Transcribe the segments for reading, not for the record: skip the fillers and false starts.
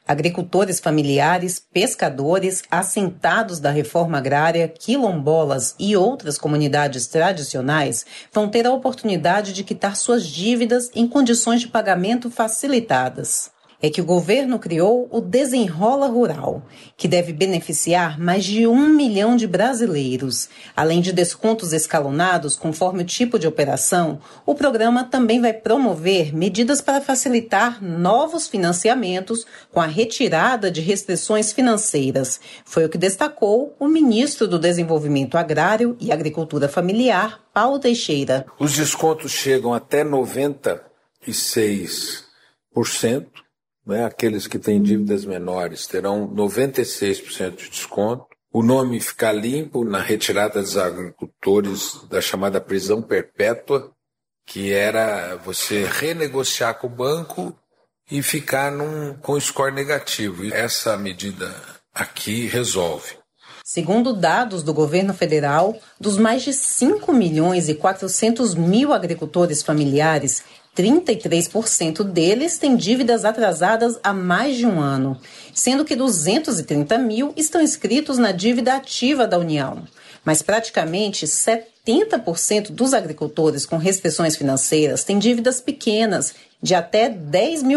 Agricultores familiares, pescadores, assentados da reforma agrária, quilombolas e outras comunidades tradicionais vão ter a oportunidade de quitar suas dívidas em condições de pagamento facilitadas. É que o governo criou o Desenrola Rural, que deve beneficiar mais de 1 milhão de brasileiros. Além de descontos escalonados conforme o tipo de operação, o programa também vai promover medidas para facilitar novos financiamentos com a retirada de restrições financeiras. Foi o que destacou o ministro do Desenvolvimento Agrário e Agricultura Familiar, Paulo Teixeira. Os descontos chegam até 96%. Aqueles que têm dívidas menores terão 96% de desconto. O nome fica limpo na retirada dos agricultores da chamada prisão perpétua, que era você renegociar com o banco e ficar com score negativo. E essa medida aqui resolve. Segundo dados do governo federal, dos mais de 5 milhões e 400 mil agricultores familiares, 33% deles têm dívidas atrasadas há mais de um ano, sendo que 230 mil estão inscritos na dívida ativa da União. Mas praticamente 70% dos agricultores com restrições financeiras têm dívidas pequenas, de até R$10 mil.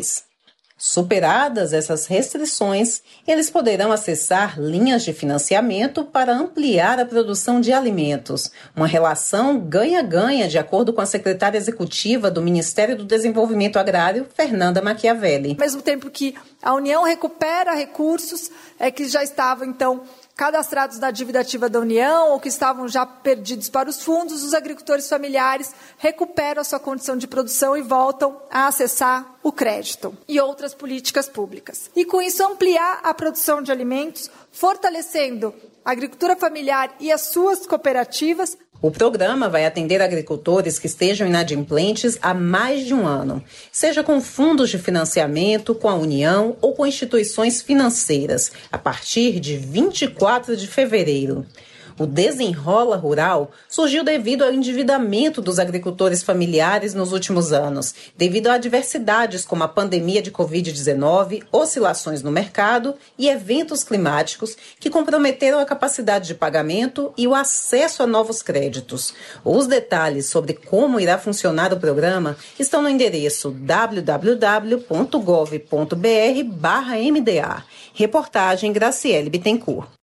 Superadas essas restrições, eles poderão acessar linhas de financiamento para ampliar a produção de alimentos. Uma relação ganha-ganha, de acordo com a secretária executiva do Ministério do Desenvolvimento Agrário, Fernanda Machiavelli. Ao mesmo tempo que a União recupera recursos que já estavam, então, cadastrados na dívida ativa da União ou que estavam já perdidos para os fundos, os agricultores familiares recuperam a sua condição de produção e voltam a acessar o crédito e outras políticas públicas. E com isso ampliar a produção de alimentos, fortalecendo a agricultura familiar e as suas cooperativas. O programa vai atender agricultores que estejam inadimplentes há mais de um ano, seja com fundos de financiamento, com a União ou com instituições financeiras, a partir de 24 de fevereiro. O Desenrola Rural surgiu devido ao endividamento dos agricultores familiares nos últimos anos, devido a adversidades como a pandemia de Covid-19, oscilações no mercado e eventos climáticos que comprometeram a capacidade de pagamento e o acesso a novos créditos. Os detalhes sobre como irá funcionar o programa estão no endereço www.gov.br/MDA. Reportagem Graciele Bittencourt.